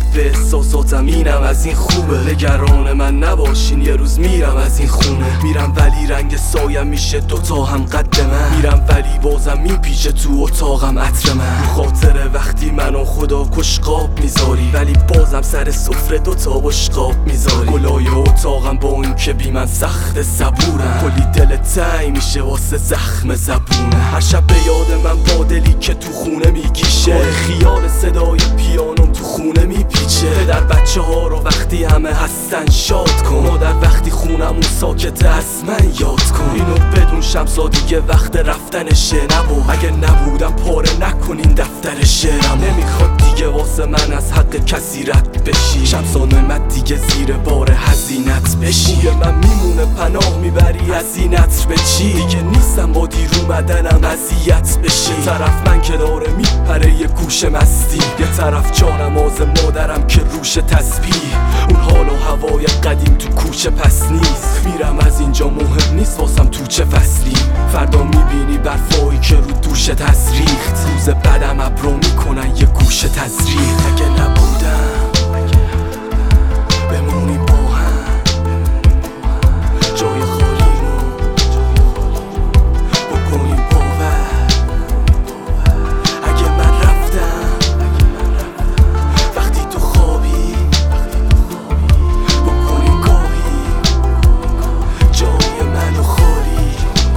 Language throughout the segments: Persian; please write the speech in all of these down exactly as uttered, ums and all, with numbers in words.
به احساساتم اینم از این خوبه. نگران من نباشین یه روز میرم از این خونه. میرم ولی رنگ سایم میشه دوتا هم قد من. میرم ولی بازم میپیچه تو اتاقم عطر من. رو خاطر وقتی منو خدا کشقاب میذاری ولی بازم سر سفره دوتا بشقاب میذاری. گلای اتاقم با این که بی من سخت صبورم. کلی دل تنگ میشه واسه زخم زبونه. هر شب به یاد من با دلی که تو خونه میگیشه. خیال صدای پیانوم تو خونه میپیچه. پدر بچه ها رو وقتی همه هستن شاد کن. مادر وقتی خونمون ساکته از من یاد کن. اینو بدون شمسا دیگه وقت رفتنشه نبود. اگه نبودم پاره نکنین دفتر شعرم. نمیخواد دیگه واسه من از حق کسی رد بشی. شمسا نعمت دیگه زیر بار هزینت بشی. بوی من میمونه پناه میبری از این عطر به چی. دیگه نیستم با دیر اومدنم اذیت بشی. یه طرف من که داره میپره یه گوشه مستی. یه طرف جانماز مادرم که روش تسبیح. اون حال و هوای قدیم تو کوچه پس نیست. میرم از اینجا مهم نیست واسم تو چه فصلی. فردا میبینی برفایی که رو دوش تزریخت. روز بعدم ابرو میکنن یه گوشه تزریق. اگه نبودم بمونیم با هم جای خالی رو بکنیم باور. اگه من رفتم وقتی تو خوابی بکنیم گاهی جای منو خالی.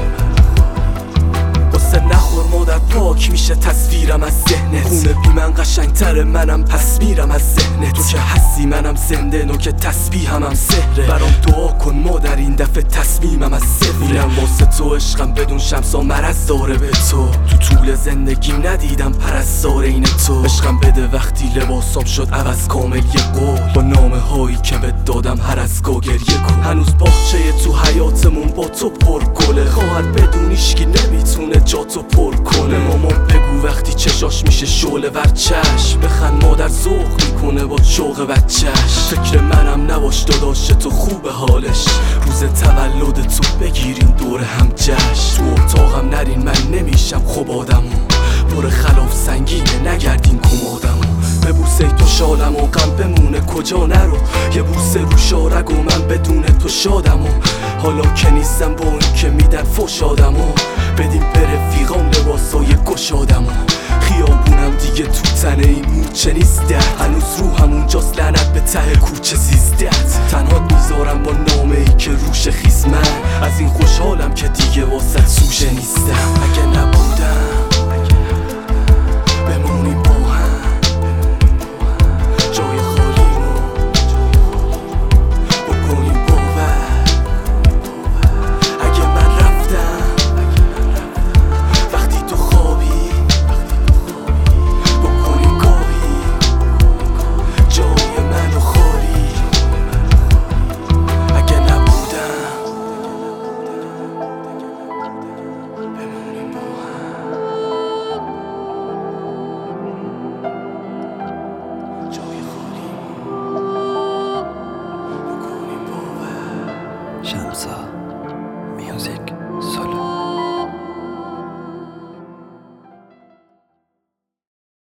واسه نخور مادر پاک میشه تصویرم از ذهنت. خونه بی من قشنگتره منم پس میرم از ذهنت. تو که هستی منم زنده نو که تسبیحم هم سحره. برام دعا کن مادر این دفعه تصمیمم از صفره. میرم واسه تو عشقم بدون شمسا مرض داره به تو. تو طول زندگیم ندیدم پرستار این تو. عشقم بده وقتی لباسام شد عوض کامل یه قول. با نامه هایی که بهت دادم هر از گا گریه کن. هنوز باغچه تو حیاتمون با تو پر گله. خواهر بدون هیچکی نمیتونه جاتو پر کنه. مامان بگو وقتی چشاش میشه شعله ور چشم. بخند مادر ذوق میکنه با شوق بچهش. فکر منم نباش داداش تو خوب حالش. روز تولد تو بگیرین دور هم جشن. تو اتاقم نرین من نمیشم خوب آدمو. پر خلاف سنگینه نگردین کمادمو. به بوسه تو شالم و غم بمونه کجا نرو. یه بوسه رو شارگ و من بدون تو شادمو. حالا که نیستم با این که میدن فشادمو. بدیم به رفیقام لباسای گشادمو. خیابونم دیگه تو تنه این مورچه نیست درد. هنوز رو همونجاست لعنت به ته کوچه سیزدت. تنها میذارم با نامه ای که روش خیس من. از این خوشحالم که دیگه واسه سوشه نیستم. اگه نبودم بمونیم با هم جای خالی رو بکنیم باور. اگه من رفتم وقتی تو خوابی بکنیم گاهی جای منو خالی. اگه نبودم بمونیم با هم جای خالی بکنیم باور. شمسا